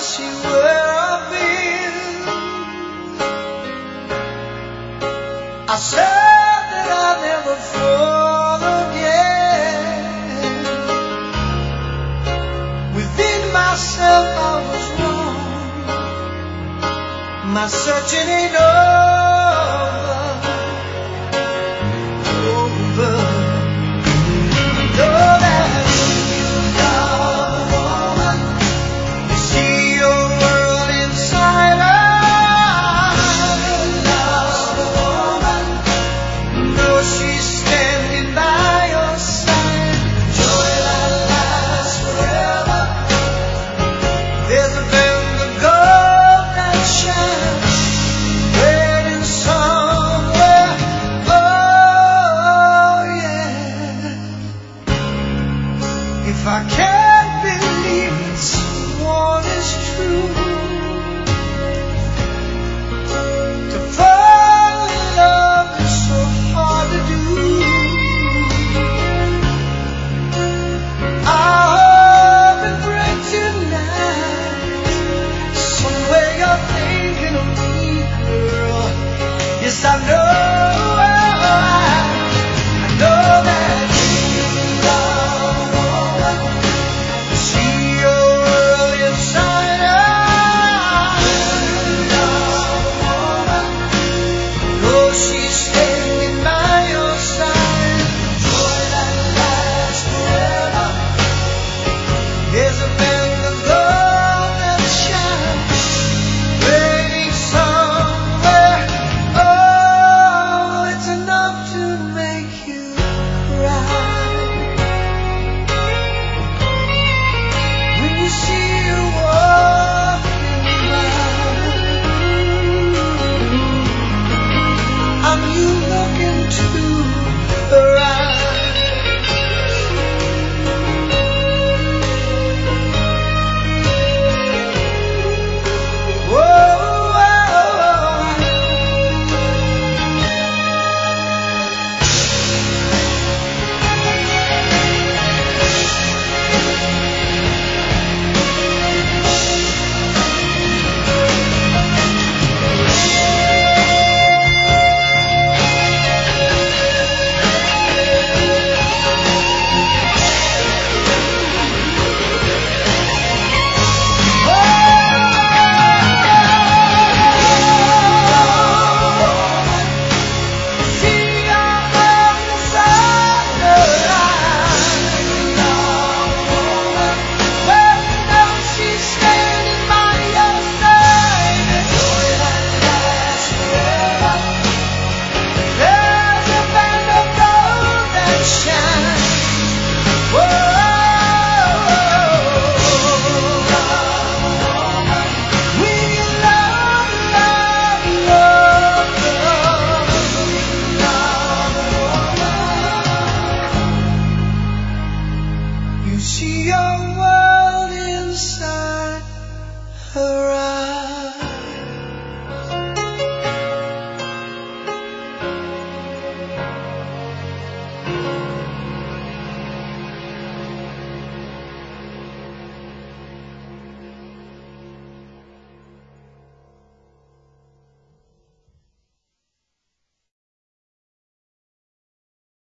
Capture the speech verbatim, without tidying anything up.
see where I've been. I said that I'd never fall again. Within myself I was wrong. My searching ain't over, over. Know that you love a woman, you see your world inside her. Love a woman, know she's standing by your side. Joy that lasts forever. There's a band of gold that shines, waiting somewhere. Oh yeah. If I can't believe that someone is true, to fall in love is so hard to do. I hope and pray tonight, somewhere you're thinking of me, girl. Yes, I know, I know that you love a woman. You see your world inside her. Love a woman, know she's standing by your side. Joy that lasts forever. There's a band of gold that shines, waiting somewhere. Oh, it's enough to make you cry. When you see her walking by, and you look into her eyes. Whoa, you see your world inside her eyes.